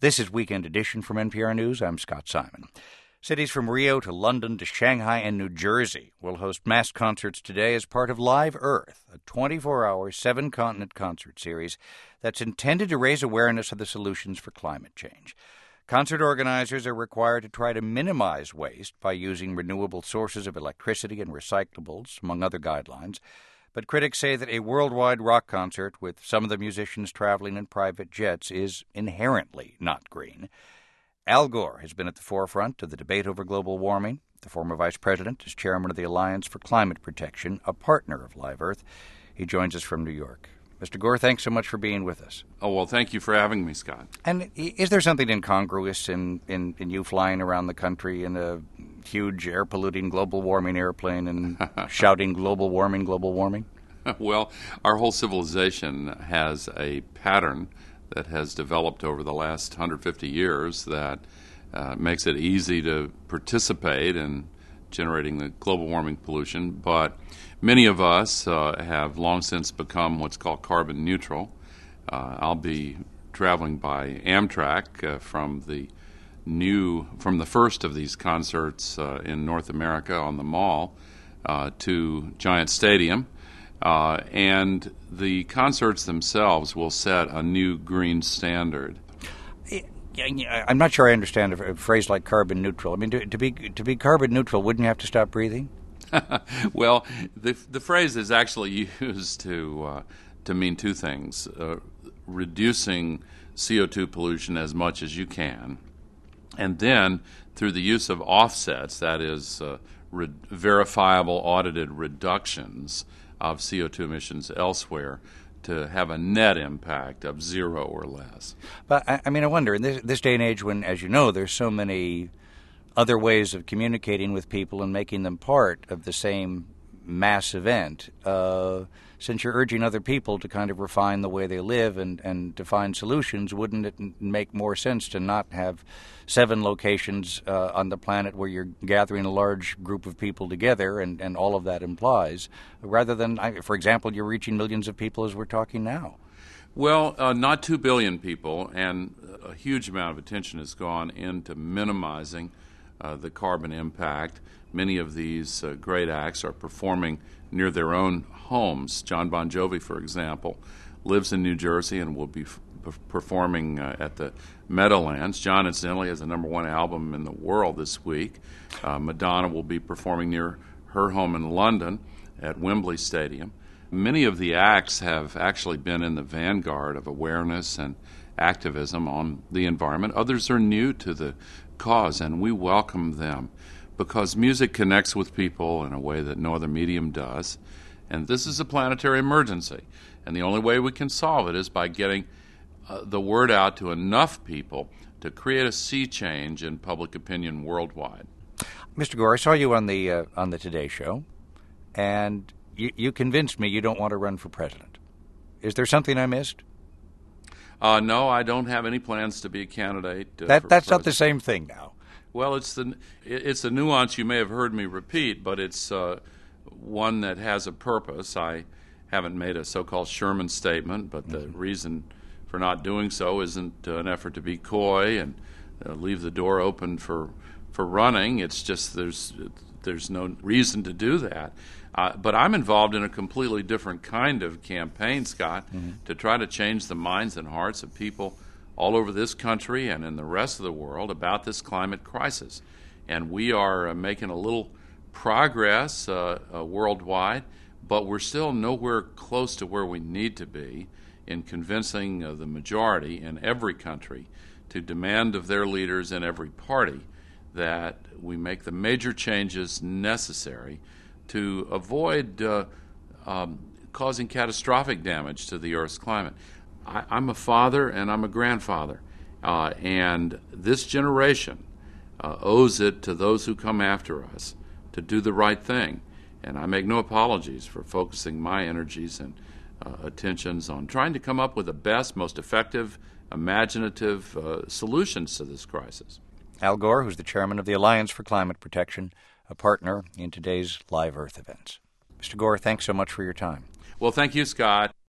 This is Weekend Edition from NPR News. I'm Scott Simon. Cities from Rio to London to Shanghai and New Jersey will host mass concerts today as part of Live Earth, a 24-hour, 7-continent concert series that's intended to raise awareness of the solutions for climate change. Concert organizers are required to try to minimize waste by using renewable sources of electricity and recyclables, among other guidelines. But critics say that a worldwide rock concert with some of the musicians traveling in private jets is inherently not green. Al Gore has been at the forefront of the debate over global warming. The former vice president is chairman of the Alliance for Climate Protection, a partner of Live Earth. He joins us from New York. Mr. Gore, thanks so much for being with us. Oh, well, thank you for having me, Scott. And is there something incongruous in you flying around the country in a huge air-polluting global warming airplane and shouting global warming, global warming? Well, our whole civilization has a pattern that has developed over the last 150 years that makes it easy to participate in generating the global warming pollution. But many of us have long since become what's called carbon neutral. I'll be traveling by Amtrak from the first of these concerts in North America on the Mall to Giant Stadium. And the concerts themselves will set a new green standard. I'm not sure I understand a phrase like carbon neutral. I mean, to be carbon neutral, wouldn't you have to stop breathing? Well, the phrase is actually used to mean two things: reducing CO2 pollution as much as you can, and then through the use of offsets, that is, verifiable, audited reductions of CO2 emissions elsewhere, to have a net impact of zero or less. But, I mean, I wonder, in this day and age when, as you know, there's so many other ways of communicating with people and making them part of the same mass event, since you're urging other people to kind of refine the way they live and to find solutions, wouldn't it make more sense to not have 7 locations on the planet where you're gathering a large group of people together and all of that implies, rather than, for example, you're reaching millions of people as we're talking now? Well, not 2 billion people, and a huge amount of attention has gone into minimizing the carbon impact. Many of these great acts are performing near their own homes. John Bon Jovi, for example, lives in New Jersey and will be performing at the Meadowlands. John, incidentally, has the #1 album in the world this week. Madonna will be performing near her home in London at Wembley Stadium. Many of the acts have actually been in the vanguard of awareness and activism on the environment. Others are new to the cause, and we welcome them because music connects with people in a way that no other medium does. And this is a planetary emergency, and the only way we can solve it is by getting the word out to enough people to create a sea change in public opinion worldwide. Mr. Gore, I saw you on the Today Show, and you convinced me you don't want to run for president. Is there something I missed? No, I don't have any plans to be a candidate. That's not the same thing now. Well, it's a nuance you may have heard me repeat, but it's one that has a purpose. I haven't made a so-called Sherman statement, but the reason for not doing so isn't an effort to be coy and leave the door open for running. It's just there's no reason to do that. But I'm involved in a completely different kind of campaign, Scott, to try to change the minds and hearts of people all over this country and in the rest of the world about this climate crisis. And we are making a little progress worldwide, but we're still nowhere close to where we need to be in convincing the majority in every country to demand of their leaders in every party that we make the major changes necessary to avoid causing catastrophic damage to the Earth's climate. I'm a father and I'm a grandfather, and this generation owes it to those who come after us to do the right thing. And I make no apologies for focusing my energies and attentions on trying to come up with the best, most effective, imaginative solutions to this crisis. Al Gore, who's the chairman of the Alliance for Climate Protection, a partner in today's Live Earth events. Mr. Gore, thanks so much for your time. Well, thank you, Scott.